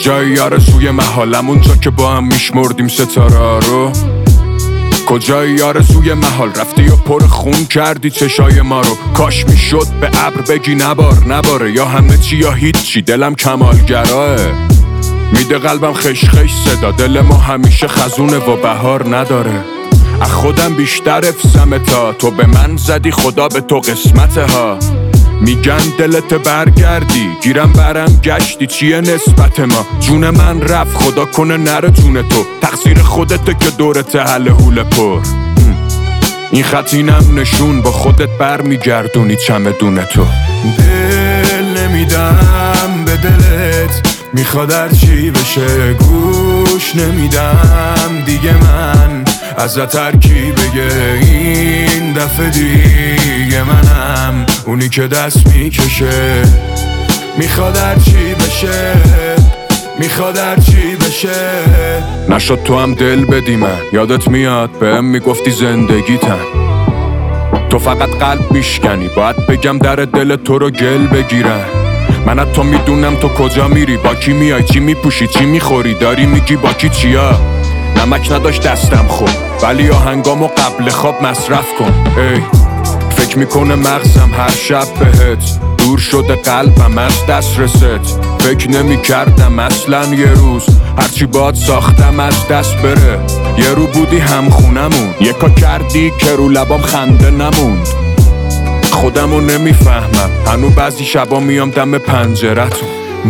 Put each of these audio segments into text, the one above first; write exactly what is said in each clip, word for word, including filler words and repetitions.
کجای یار سوی محالم اونجا که با هم میشمردیم ستاره رو؟ کجای یار سوی محال رفتی یا پر خون کردی چشای ما رو؟ کاش میشد به ابر بگی نبار نباره، یا همه چی یا هیچی، دلم کمالگراه. میده قلبم خش خش صدا، دل ما همیشه خزونه و بهار نداره. از خودم بیشتر افسمه تا تو به من زدی، خدا به تو قسمته ها. میگن دلت برگردی، گیرم برم گشتی، چیه نسبت ما؟ جون من رفت خدا کنه نره جون تو، تقصیر خودته که دورت حل حول پر. این خط اینم نشون با خودت بر میگردونی چمدون تو. دل نمیدم به دلت، میخواد هرچی بشه گوش نمیدم دیگه. من ازت هرکی بگه این دفعه دیگه منم اونی که دست میکشه. میخواد هرچی بشه، میخواد هرچی بشه. نشد تو هم دل بدی من، یادت میاد بهم میگفتی زندگیتن. تو فقط قلب میشکنی، باید بگم در دل تو رو گل بگیرن. من از تو میدونم تو کجا میری، با کی میای، چی میپوشی، چی میخوری، داری میگی با کی چیا. نمک نداشت دستم خوب، ولی آهنگامو قبل خواب مصرف کن. ای فکر میکنه مغزم هر شب بهت، دور شده قلبم از دست رست. فکر نمی کردم اصلا یه روز هرچی باد ساختم از دست بره. یه رو بودی هم خونمون، یکا کردی که رو لبام خنده نموند. خودمو نمیفهمم هنو بعضی شبا میام دم پنجرتون.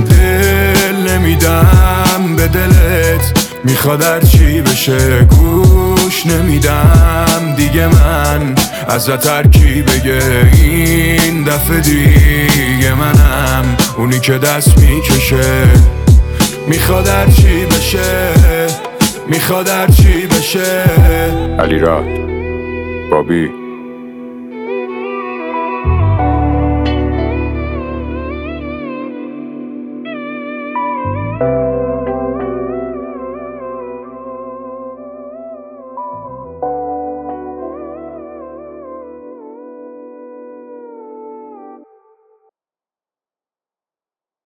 دل نمیدم به دلت، میخواد هرچی بشه گوش نمیدم دیگه. من ازت هرکی بگه این دفعه دیگه منم اونی که دست میکشه. میخواد هرچی بشه، میخواد هرچی بشه. علیراد بابی